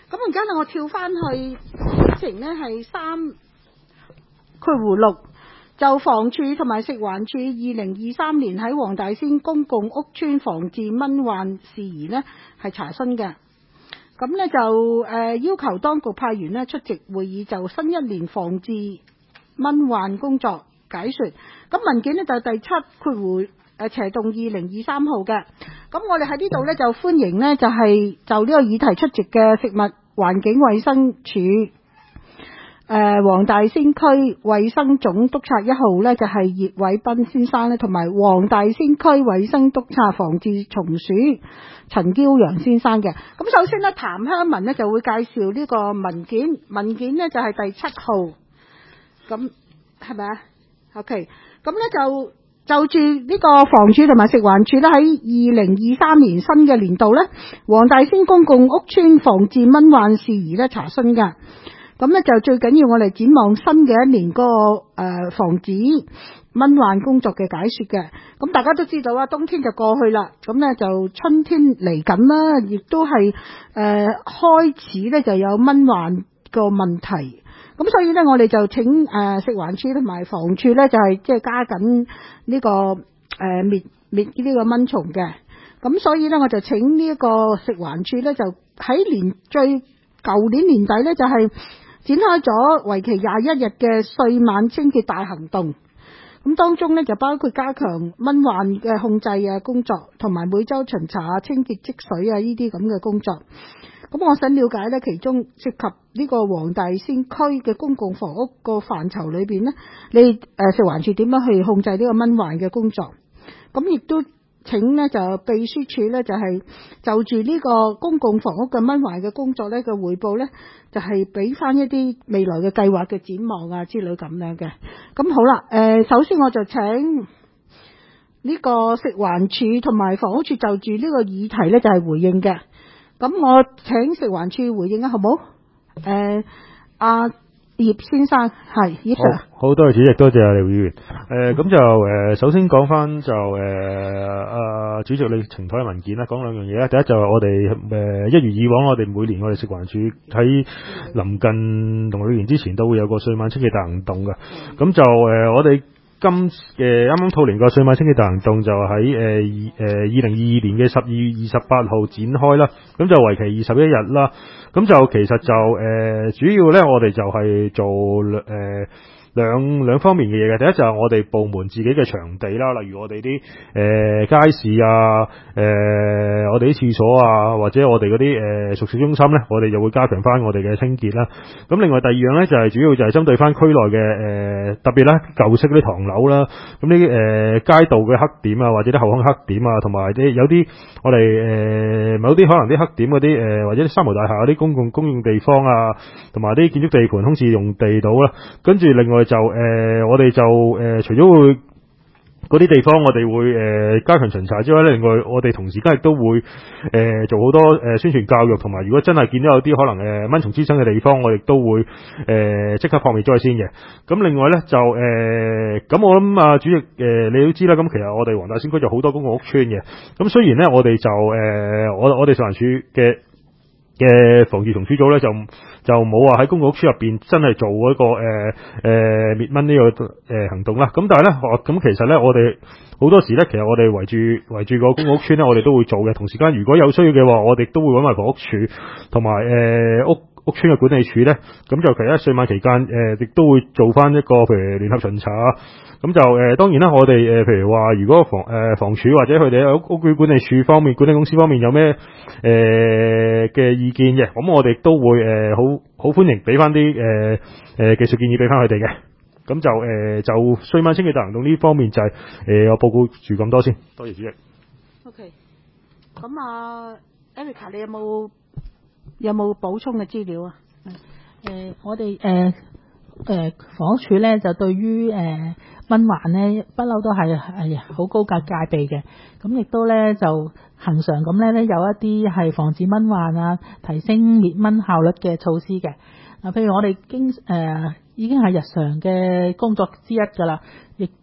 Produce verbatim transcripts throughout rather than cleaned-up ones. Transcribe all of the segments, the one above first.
咁而家咧，我跳翻去議程咧係三括弧六，就房署同埋食環署二零二三年喺黃大仙公共屋邨防治蚊患事宜呢係查詢嘅。咁呢就誒、呃、要求當局派員呢出席會議，就新一年防治蚊患工作解說。咁文件呢就第七括弧誒斜動二零二三號嘅。咁我哋喺呢度呢就歡迎呢就係、是、就呢個議題出席嘅食物環境衛生署誒、呃、黃大仙區衛生總督察一號呢就係、是、葉偉斌先生呢，同埋黃大仙區衛生督察防治蟲鼠陳嬌陽先生嘅。咁首先呢，譚香文呢就會介紹呢個文件，文件呢就係、是、第七號，咁係咪啊 ？OK， 咁呢就就住呢個房署同埋食環署呢，喺二零二三年新嘅年度呢，黃大仙公共屋邨防治蚊患事宜呢查詢㗎。咁呢就最緊要我哋展望新嘅一年嗰、那個誒、呃、防止蚊患工作嘅解說嘅。咁大家都知道啊，冬天就過去啦，咁呢就春天嚟緊啦，亦都係誒、呃、開始呢就有蚊患個問題。咁所以呢，我哋就請誒、呃、食環署同埋房署呢，就係即係加緊呢、這個誒、呃、滅滅呢個蚊蟲嘅。咁所以呢，我就請呢一個食環署呢，就喺年最舊年年底呢，就係、是、展開咗為期廿一日嘅歲晚清潔大行動。咁當中呢，就包括加強蚊患嘅控制啊工作，同埋每週巡查啊、清潔積水啊呢啲咁嘅工作。咁我想了解呢，其中涉及呢個黃大仙區嘅公共房屋個範疇裏邊呢，你誒、呃、食環署點樣去控制呢個蚊患嘅工作？咁亦都請呢就秘書處呢，就係、是、就住呢個公共房屋嘅蚊患嘅工作呢嘅彙報呢，就係俾翻一啲未來嘅計劃嘅展望啊之類咁樣嘅。咁好啦，誒、呃、首先我就請呢個食環署同埋房屋署就住呢個議題呢，就係、是、回應嘅。咁我請食環署回應啊，好冇？誒、呃，阿葉先生係葉 Sir。 好，好多謝主席，多謝廖議員。誒、呃，咁就誒、呃，首先講翻就誒，阿、呃、主席你呈台嘅文件啦，講兩樣嘢啦。第一就係我哋誒一如以往，我哋每年我哋食環署喺臨近農曆年之前都會有個歲晚清潔大行動嘅。咁就誒、呃，我哋今嘅啱啱兔年個歲晚清潔大行動就喺誒誒二零二二年嘅十二月二十八號展開啦，咁就為期二十一日啦。咁就其實就誒、呃、主要咧，我哋就係做誒。呃兩兩方面嘅嘢嘅。第一就係我哋部門自己嘅場地啦，例如我哋啲誒街市啊，誒、呃、我哋啲廁所啊，或者我哋嗰啲誒熟食中心咧，我哋就會加強翻我哋嘅清潔啦。咁另外第二樣咧就係、是、主要就係針對翻區內嘅誒、呃、特別啦舊式嗰啲唐樓啦，咁呢誒街道嘅黑點啊，或者啲後巷黑點啊，同埋啲有啲我哋誒、呃、某啲可能啲黑點嗰啲誒或者啲三無大廈嗰啲公共公用地方啊，同埋啲建築地盤空置用地度啦，跟住另外就誒、呃，我哋就誒、呃，除咗會嗰啲地方，我哋會誒、呃、加強巡查之外咧，另外我哋同時間亦都會誒、呃、做好多誒、呃、宣傳教育，同埋如果真係見到有啲可能誒、呃、蚊蟲滋生嘅地方，我哋都會誒即、呃、刻撲滅咗先嘅。咁另外咧就誒，咁、呃、我諗啊主席誒、呃、你都知啦，咁其實我哋黃大仙區就好多公共屋邨嘅，咁雖然咧我哋就誒、呃、我我哋食環署嘅嘅防治蟲鼠組咧就就冇話喺公共屋邨入邊真係做嗰、那個誒誒滅蚊呢個誒、呃、行動啦。咁但係咧，咁其實咧我哋好多時咧，其實我哋圍住圍住個公共屋邨咧，我哋都會做嘅。同時間如果有需要嘅話，我哋都會揾埋房屋署同埋誒屋屋邨嘅管理處咧，咁就其實歲晚期間誒亦都會做翻一個譬如聯合巡查。咁就誒、呃、當然啦，我哋誒、呃、譬如話，如果房誒、呃、房署或者佢哋屋屋宇管理處方面、管理公司方面有咩誒嘅意見嘅，咁我哋都會誒好好歡迎俾翻啲誒誒技術建議俾翻佢哋嘅。咁就誒、呃、就歲晚清潔大行動呢方面就係、是、誒、呃、我報告住咁多先，多謝主席。 OK，咁啊 Erica 你有冇有冇補充嘅資料啊？ 誒、呃，我哋誒誒房屋署咧就對於誒。呃蚊患咧不嬲都係係好高格戒備嘅，咁亦都咧就恆常咁咧咧有一啲係防止蚊患啊、提升滅蚊效率嘅措施嘅。嗱，譬如我哋經誒、呃、已經係日常嘅工作之一㗎啦，亦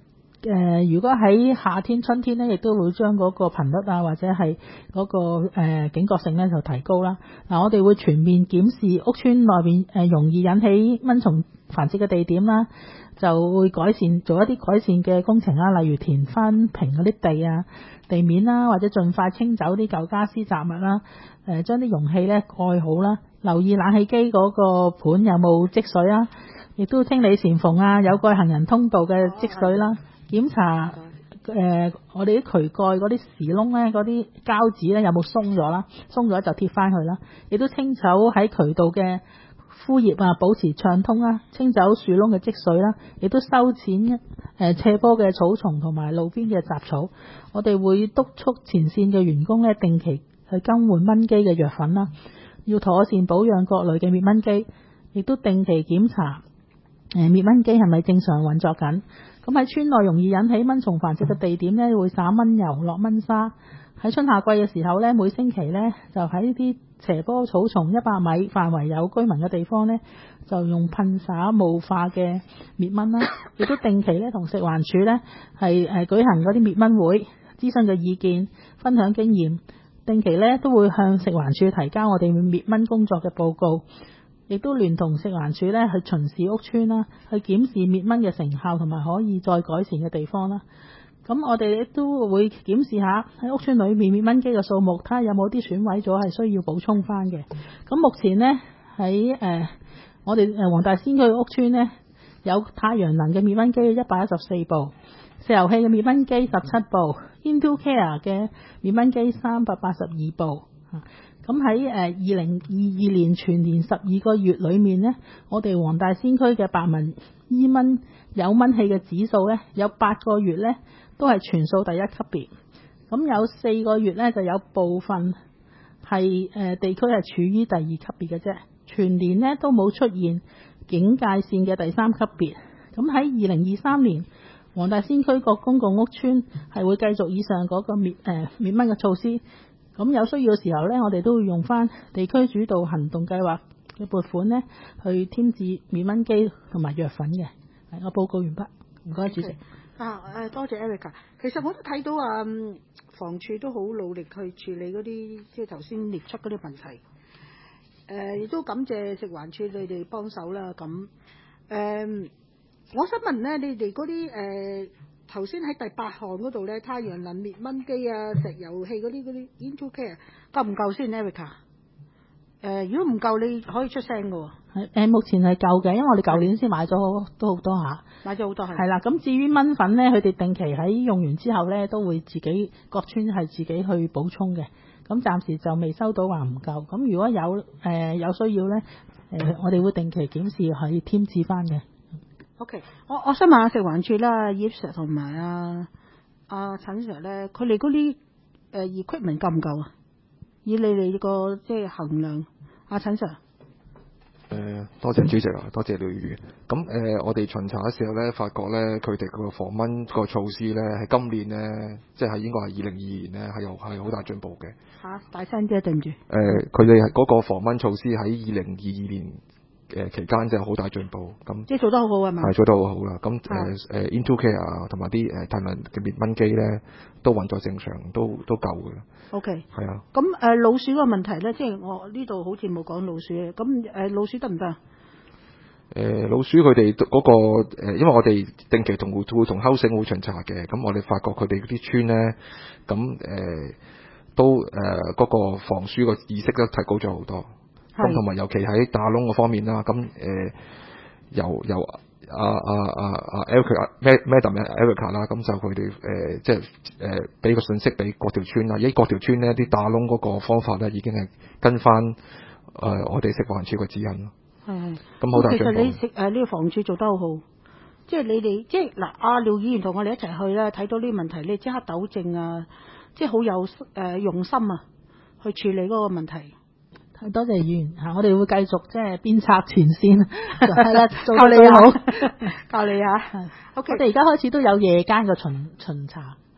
誒、呃，如果喺夏天、春天咧，亦都會將嗰個頻率啊，或者係嗰、那個誒、呃、警覺性咧就提高啦。嗱、呃，我哋會全面檢視屋邨內邊誒容易引起蚊蟲繁殖嘅地點啦，就會改善做一啲改善嘅工程啦，例如填翻平嗰啲地啊、地面啦，或者盡快清走啲舊家私雜物啦，誒、呃、將啲容器咧蓋好啦，留意冷氣機嗰個盤有冇積水啊，亦都清理簷篷啊、有蓋行人通道嘅積水啦。檢查誒、呃、我哋啲渠蓋嗰啲匙窿咧，嗰啲膠紙咧有冇鬆咗啦？鬆咗就貼翻去啦。亦都清走喺渠道嘅枯葉啊，保持暢通啦。清走樹窿嘅積水啦，亦都修剪誒、呃、斜坡嘅草叢同埋路邊嘅雜草。我哋會督促前線嘅員工咧定期去更換蚊機嘅藥粉啦，要妥善保養各類嘅滅蚊機，亦都定期檢查誒滅蚊機係咪正常運作緊。咁喺村內容易引起蚊蟲繁殖嘅地點咧，會灑蚊油、落蚊砂。喺春夏季嘅時候咧，每星期咧就喺啲斜坡草叢一百米範圍有居民嘅地方咧，就用噴灑霧化嘅滅蚊啦。亦都定期咧同食環署咧係誒舉行嗰啲滅蚊會，諮詢嘅意見，分享經驗。定期咧都會向食環署提交我哋滅蚊工作嘅報告。亦都聯同食環署咧去巡視屋邨啦，去檢視滅蚊嘅成效同埋可以再改善嘅地方啦。咁我哋亦都會檢視下喺屋邨裏面滅蚊機嘅數目，睇下有冇啲損毀咗係需要補充翻嘅。咁目前呢，喺誒、呃、我哋誒黃大仙區屋邨呢，有太陽能嘅滅蚊機一百一十四部，石油氣嘅滅蚊機十七部 ，IntoCare 嘅滅蚊機三百八十二部。咁喺誒二零二二年全年十二個月裏面呢，我哋黃大仙區嘅白紋伊蚊有蚊器嘅指數呢，有八個月呢都係全數第一級別。咁有四個月呢就有部分係誒、呃、地區係處於第二級別嘅啫。全年呢都冇出現警戒線嘅第三級別。咁喺二零二三年，黃大仙區各公共屋邨係會繼續以上嗰個滅誒、呃、滅蚊嘅措施。咁有需要嘅時候呢，我哋都會用翻地區主導行動計劃嘅撥款呢，去添置滅蚊機同埋藥粉嘅。係，我報告完畢，唔該主席。 Okay. 啊誒，多謝 Erica。其實我都睇到啊，房署都好努力去處理嗰啲即係頭先列出嗰啲問題。誒，亦都感謝食環署你哋幫手啦。咁誒、呃，我想問呢，你哋嗰啲誒。頭先喺第八項嗰度咧，太陽能滅蚊機啊、石油氣嗰啲嗰啲 IntoCare 夠唔夠先 Erica？ 誒、呃，如果唔夠，你可以出聲嘅喎。 係誒，目前係夠嘅，因為我哋舊年先買咗都好多下， 買咗好多係。係啦，咁至於蚊粉咧，佢哋定期喺用完之後咧，都會自己各村係自己去補充嘅。咁暫時就未收到話唔夠。咁如果有誒、呃、有需要咧，誒、呃、我哋會定期檢視係添置翻嘅。 OK，我我想問下食環署啦，葉 Sir 同埋啊啊陳 Sir 咧，佢哋嗰啲誒 equipment 夠唔夠啊？以你哋個即係衡量，阿陳 Sir。 誒，多謝主席啊，多謝廖議員。咁誒、呃，我哋巡查嘅時候咧，發覺咧佢哋個防蚊個措施咧，喺今年咧，即係應該係二零二二年咧，係有係好大進步嘅。 嚇、啊，大聲啲，對唔住。誒、 呃，佢哋係嗰個防蚊措施喺二零二二年。誒期間就好大進步，咁即係做得好好係嘛？ 係做得好好啦。咁誒誒 IntoCare 啊，同埋啲誒太陽能嘅滅蚊機咧，都運作正常，都都夠嘅。 OK， 係啊。 咁誒、呃、老鼠個問題咧，即係我呢度好似冇講老鼠嘅，咁誒、呃、老鼠得唔得啊？ 誒、呃、老鼠佢哋嗰個、呃、因為我哋定期同會會同 housing 會巡查嘅，咁我哋發覺佢哋嗰啲村咧，咁誒、呃、都誒嗰、呃那個防鼠個意識都提高咗好多。咁同埋尤其喺打窿嗰方面啦，咁誒、呃、由由阿阿阿阿 Erica Madam Erica 啦，咁就佢哋誒即係誒俾個信息俾各條村啦，而家各條村咧啲打窿嗰個方法咧已經係跟翻誒、呃、我哋食環署嘅指引咯。係係。咁好大進步。 其實你食誒呢個防署做得好好，即係你哋即係嗱，阿廖議員同我哋一齊去咧，睇到呢個問題，你即刻糾正啊，即係好有誒、呃、用心啊，去處理嗰個問題。 多謝議員嚇，我哋會繼續即係鞭策前線，係啦，做靠你好， 靠你啊！ OK， 我哋而家開始都有夜間嘅巡巡查嚇。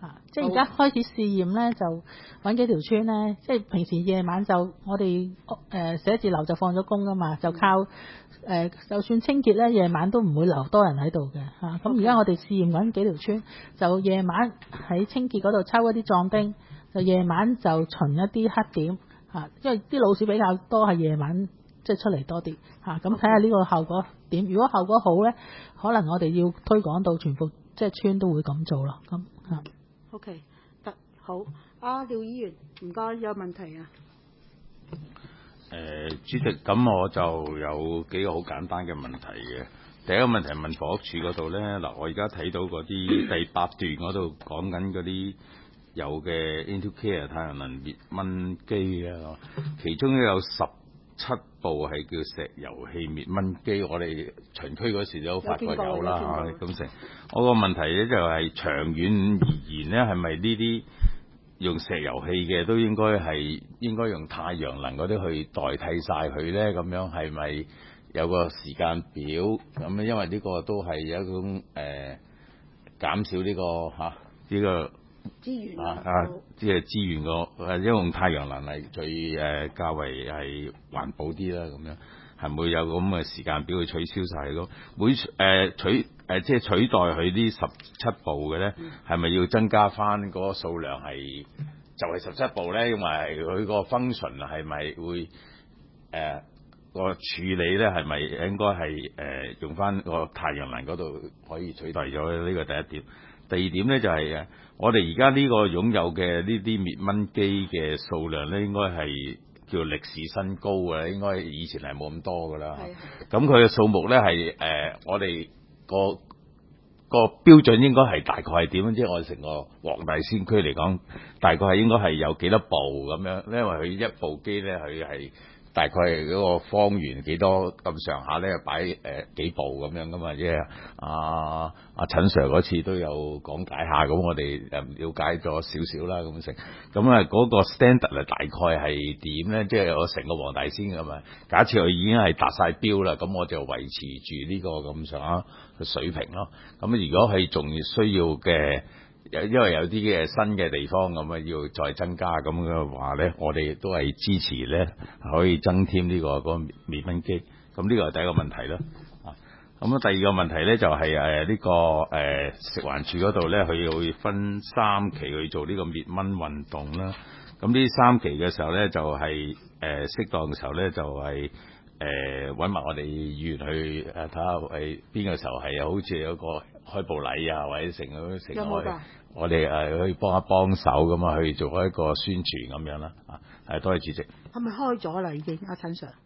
嚇，即係而家開始試驗咧，就揾幾條村咧，即係平時夜晚就我哋誒、呃、寫字樓就放咗工噶嘛，就靠誒、呃、就算清潔咧，夜晚都唔會留多人喺度嘅嚇。咁而家我哋試驗緊幾條村，就夜晚喺清潔嗰度抽一啲壯丁，就夜晚就巡一啲黑點嚇，因為啲老鼠比較多係夜晚即係出嚟多啲嚇。咁睇下呢個效果點？如果效果好咧，可能我哋要推廣到全部即係村都會咁做咯。咁嚇。 OK， 得好。阿廖議員，唔該，有問題啊？ 誒、呃，主席，咁我就有幾個好簡單嘅問題嘅。第一個問題問房屋署嗰度咧，嗱，我而家睇到嗰啲第八段嗰度講緊嗰啲有嘅 IntoCare 太陽能滅蚊機啊，其中都有十七部係叫石油氣滅蚊機，我哋巡區嗰時都發覺有啦嚇，咁成。我個問題咧就係長遠而言咧，係咪呢啲用石油氣嘅都應該係應該用太陽能嗰啲去代替晒佢咧？咁樣係咪有個時間表咁咧？因為呢個都係有一種誒、呃、減少呢、呢個嚇呢、啊呢個。 資源啊啊，即係資源個誒，因為用太陽能係最誒、呃、較為係環保啲啦，咁樣係唔會有咁嘅時間表去取消晒咯？每誒、呃、取誒、呃、即係取代佢呢十七部嘅咧，係咪要增加翻嗰個數量係就係十七部咧？因為佢個 function 係咪會誒、呃嗰個處理咧係咪應該係誒、呃、用翻個太陽能嗰度可以取代咗呢個第一點？第二點咧就係、是、誒，我哋而家呢個擁有嘅呢啲滅蚊機嘅數量咧，應該係叫歷史新高嘅，應該以前係冇咁多噶啦。咁佢嘅數目咧係誒，我哋個個標準應該係大概係點？即係我哋成個黃大仙區嚟講，大概係應該係有幾多部咁樣？因為佢一部機咧，佢係大概係嗰個方圓幾多咁上下咧，擺誒、呃、幾部咁樣噶嘛，即係阿阿陳 Sir 嗰次都有講解下，咁我哋誒了解咗少少啦，咁成，咁啊嗰個 standard 啊大概係點咧？即係我成個黃大仙咁啊，假設佢已經係達晒標啦，咁我就維持住呢個咁上下嘅水平咯。咁如果係仲需要嘅，因為有啲嘅新嘅地方咁啊，要再增加咁嘅話咧，我哋都係支持咧，可以增添呢、這個嗰、那個滅蚊機。咁呢個係第一個問題啦。啊，咁啊第二個問題咧就係誒呢個誒、呃、食環署嗰度咧，佢會分三期去做呢個滅蚊運動啦。咁呢三期嘅時候咧，就係、是、誒、呃、適當嘅時候咧，就係誒揾埋我哋議員去誒睇下係邊個時候係好似有個開步禮啊，或者成個成個。我哋誒可以幫一幫手咁啊，去做一個宣傳咁樣啦。啊，係多謝主席。 係咪開咗啦？已經阿陳 Sir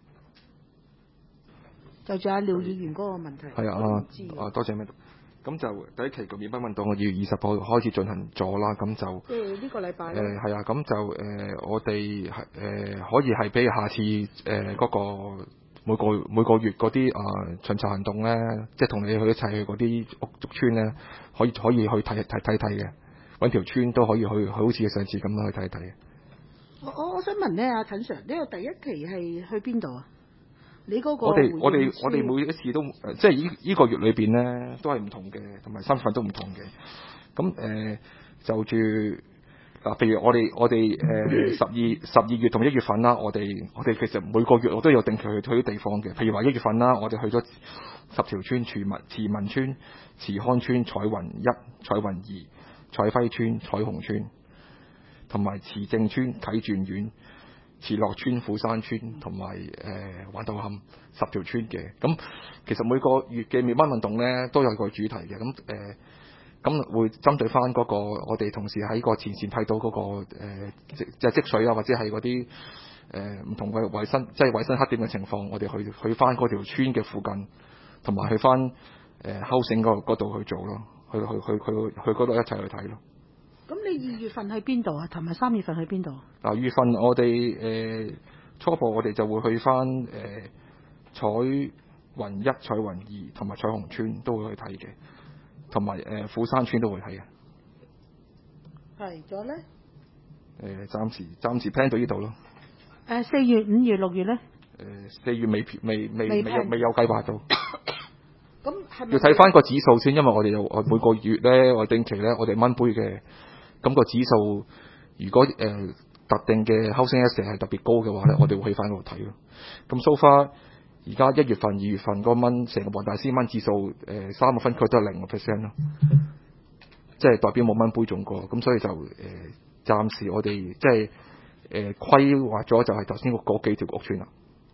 就仲有廖議員嗰個問題。 係啊，啊多謝咩？咁就第一期個滅蚊運動，我二月二十號開始進行咗啦。咁就即係呢個禮拜。誒係啊，咁就誒、呃、我哋係誒可以係俾下次誒嗰、呃那個每個每個月嗰啲啊巡查行動咧，即係同你去一齊去嗰啲屋屋村咧，可以可以去睇睇睇睇嘅。揾條村都可以去，好似上次咁樣去睇睇。 我我我想問咧，阿陳 Sir，呢個第一期係去邊度啊？你嗰個我哋我哋我哋每一次都即係依依個月裏邊咧，都係唔同嘅，同埋身份都唔同嘅。咁誒、呃、就住嗱，譬如我哋我哋誒十二十二月同一月份啦，我哋我哋其實每個月我都有定期去去啲地方嘅。譬如話一月份啦，我哋去咗十條村：慈民慈民村、慈康村、彩雲一、彩雲二、彩輝村、彩虹村，同埋慈正村、啟鑽苑、慈樂村、虎山村，同埋誒玩到冚十條村嘅。咁其實每個月嘅滅蚊運動咧都有個主題嘅。咁誒咁會針對翻嗰個我哋同事喺個前線睇到嗰、嗰個誒即即係積水啊，或者係嗰啲誒唔同嘅衞生即係衞生黑點嘅情況，我哋去去翻嗰條村嘅附近，同埋去翻誒 housing 嗰度去做咯。去去去去去嗰度一齊去睇咯。 咁你二月份去邊度啊？同埋三月份去邊度？ 嗱，二月份我哋誒、呃、初步我哋就會去翻誒、呃、彩雲一、彩雲二同埋彩虹村都會去睇嘅，同埋誒虎山村都會睇嘅。 係咗咧？誒、 呃，暫時暫時 plan 到呢度咯。誒、 呃，四月、五月、六月咧？誒、 呃，四月未未未未，未有未有計劃到。 咁係咪要睇翻個指數先？因為我哋有我每個月咧，我定期咧，我哋蚊杯嘅咁、個指數如果誒、呃、特定嘅 housing asset 係特別高嘅話咧，我哋會去翻嗰度睇咯。咁 so far 而家一月份、二月份嗰蚊成個黃大仙蚊指數誒三個分區都係零個 percent 咯，即係代表冇蚊杯中過。咁所以就誒、呃、暫時我哋即係誒規劃咗就係頭先嗰幾條屋邨啦。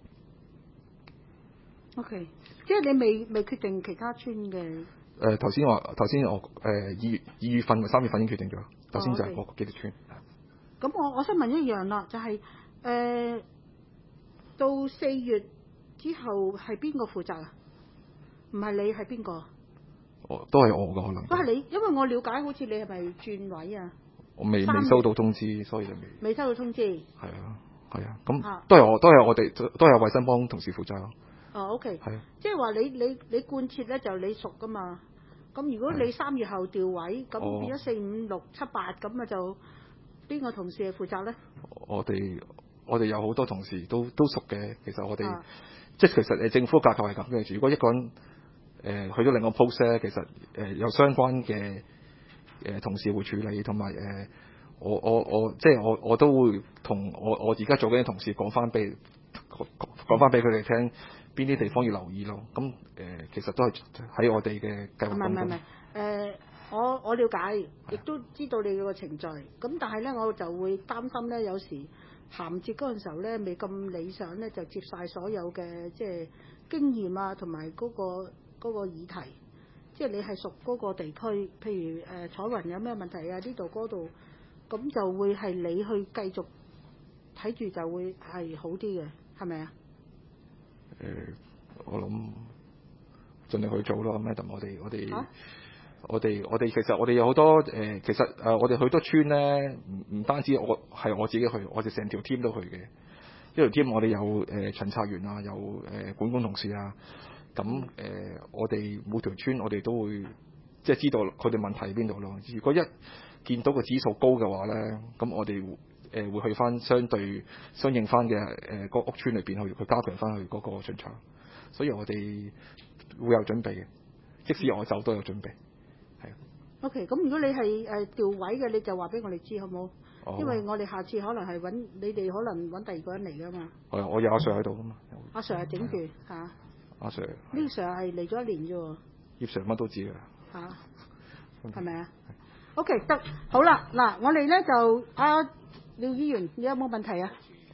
OK， 即係你未未決定其他村嘅。 誒頭先話頭先我誒二月二月份、三月份已經決定咗，頭先就係嗰幾條村。 咁我我想問一樣啦，就係、是、誒、呃、到四月之後係邊個負責啊？唔係你係邊個？ 我都係我㗎可能。 都係你，因為我了解好似你係咪轉位啊？ 我未三月未收到通知，所以就未。 未收到通知。 係啊係啊，咁、 啊、 都係我都係我哋都係衛生幫同事負責咯。 哦 OK， 係啊， 即係話你你你貫徹咧就你熟噶嘛？咁如果你三月後調位，咁變咗四五六七八咁啊，就邊個同事係負責咧？ 我哋我哋有好多同事都都熟嘅，其實我哋、 啊、 即係其實誒政府架構係咁嘅。如果一個人誒、呃、去咗另一個 post 咧，其實誒、呃、有相關嘅誒、呃、同事會處理，同埋誒我我我即係我我都會同我我而家做緊嘅同事講翻俾講翻俾佢哋聽。邊啲地方要留意咯？咁誒、呃，其實都係喺我哋嘅計劃當中。唔係唔係唔係， 誒，我我了解，亦都知道你個程序。咁但係咧，我就會擔心咧，有時銜接嗰陣時候咧，未咁理想咧，就接晒所有嘅即係經驗啊，同埋嗰個嗰、嗰個議題。即係你係屬嗰個地區，譬如誒、呃、彩雲有咩問題啊？呢度嗰度，咁就會係你去繼續睇住，就會係好啲嘅，係咪啊？ 誒、呃，我諗盡力去做咯。咁咧，我哋我哋、啊、我哋我哋其實我哋有好多誒、呃，其實誒、呃、我哋去多村咧，唔唔單止我係我自己去，我哋成條 team 都去嘅。呢條 team 我哋有誒巡查員啊，有誒、呃、管工同事啊。咁誒、呃，我哋每條村我哋都會即係知道佢哋問題喺邊度咯。如果一見到個指數高嘅話咧，咁我哋誒、呃、會去翻相對相應翻嘅誒個屋村裏邊去去加強翻去嗰個巡查，所以我哋會有準備嘅，即使我走都有準備，係。 OK，咁如果你係誒調位嘅，你就話俾我哋知好冇？哦、因為我哋下次可能係揾你哋，可能揾第二個人嚟噶嘛。係， 我有阿 Sir 喺度噶嘛。 阿 Sir 係整住嚇。 阿 Sir。呢個 Sir 係嚟咗一年啫喎。 葉 Sir 乜都知㗎。 嚇。係咪啊？OK，得好啦，嗱，我哋咧就阿、啊、廖議員，你有冇問題啊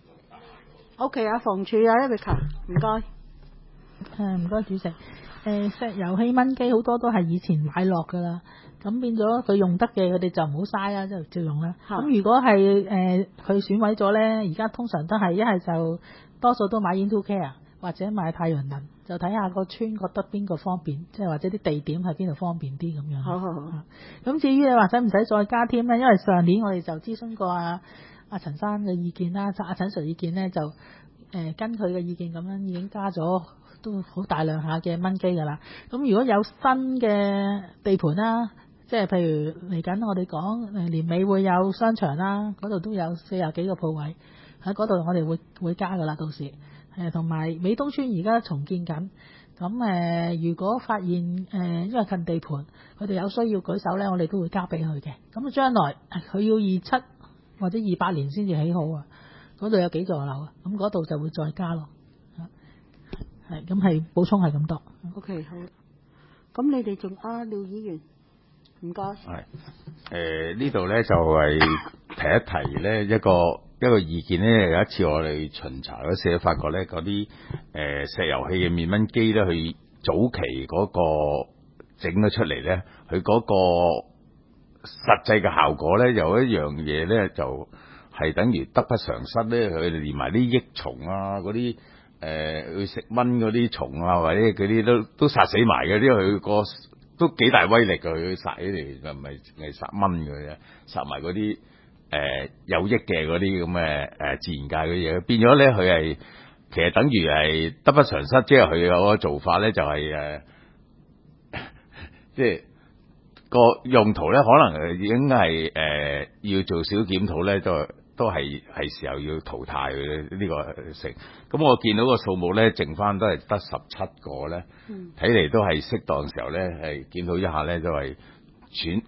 ？OK 啊，房署啊 Erica， 唔該。 誒唔該主席。誒、呃、石油氣燜機好多都係以前買落㗎啦，咁變咗佢用得嘅，佢哋就唔好嘥啦，就照用啦。咁如果係誒佢損毀咗咧，而家通常都係一係就多數都買 Into Care 或者買太陽能，就睇下個村覺得邊個方便，即係或者啲地點喺邊度方便啲咁樣。好好好。咁至於你話使唔使再加添咧？因為上年我哋就諮詢過阿阿陳生嘅意見啦，阿陳 Sir 意見咧就誒、呃、跟佢嘅意見咁樣已經加咗都好大量下嘅燜機㗎啦。咁如果有新嘅地盤啦，即係譬如嚟緊我哋講誒年尾會有商場啦，嗰度都有四十幾個鋪位喺嗰度，我哋會會加㗎啦，到時。誒同埋美東村而家重建緊，咁誒、呃、如果發現誒、呃、因為近地盤，佢哋有需要舉手咧，我哋都會交俾佢嘅。咁啊將來佢要二七或者二八年先至起好啊，嗰度有幾座樓啊，咁嗰度就會再加咯。係，咁係補充係咁多。 OK 好，咁你哋仲啊廖議員，唔該。 係誒呢度咧就係、是、提一提咧一個。一個意見咧，有一次我哋巡查嗰時，發覺咧嗰啲誒石油氣嘅滅蚊機咧，佢早期嗰個整咗出嚟咧，佢嗰個實際嘅效果咧，有一樣嘢咧，就係、是、等於得不償失咧。佢連埋啲益蟲啊，嗰啲誒去食蚊嗰啲蟲啊，或者嗰啲都都殺死埋嘅，因為佢個都幾大威力㗎，佢殺起嚟就唔係淨係殺蚊嘅啫，殺埋嗰啲。誒、呃、有益嘅嗰啲咁嘅誒自然界嘅嘢，變咗咧佢係其實等於係得不償失，即係佢有個做法咧就係、是、誒、呃，即係個用途咧可能已經係誒、呃、要做少檢討咧，都都係係時候要淘汰嘅呢、這個成。咁我見到個數目咧，剩翻都係得十七個咧，睇嚟都係適當時候咧係檢討一下咧，都係轉。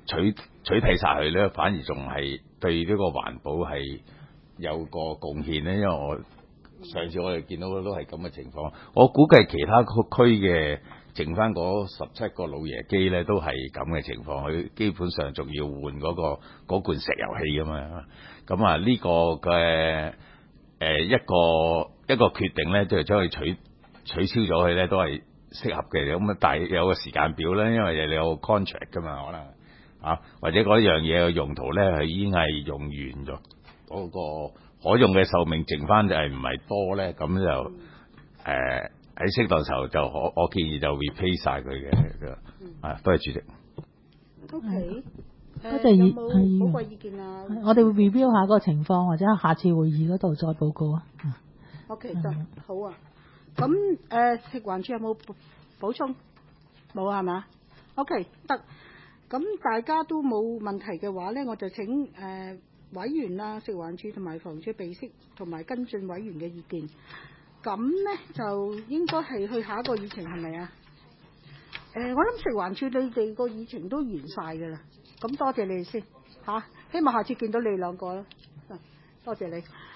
取取締晒佢咧，反而仲係對呢個環保係有個貢獻咧。因為我上次我哋見到都係咁嘅情況，我估計其他區嘅剩翻嗰十七個老爺機咧都係咁嘅情況，佢基本上仲要換嗰、嗰個嗰罐石油氣噶嘛。咁啊呢個嘅誒、呃、一個一個決定咧，就係將佢取取消咗佢咧，都係適合嘅。咁啊，但係有個時間表咧，因為你有個 contract 噶嘛，可能啊或者嗰樣嘢嘅用途咧係已經係用完咗，嗰、嗰個可用嘅壽命剩翻就係唔係多咧，咁就誒喺適當時候就可我建議就 replace 晒佢嘅。啊，多謝主席。 O K。 多謝議有冇議員寶貴意見啊？ 我哋會 review 下嗰個情況，或者下次會議嗰度再報告啊。 O K 得好啊。咁誒、呃、食環署有冇補補充？冇係嘛 ？O K 得。咁大家都冇問題嘅話咧，我就請誒、呃、委員啊、食環署同埋房署備悉同埋跟進委員嘅意見。咁咧就應該係去下一個議程係咪啊？誒、呃，我諗食環署你哋個議程都完晒㗎啦。咁多謝你哋先嚇、啊，希望下次見到你兩個啦。多謝你。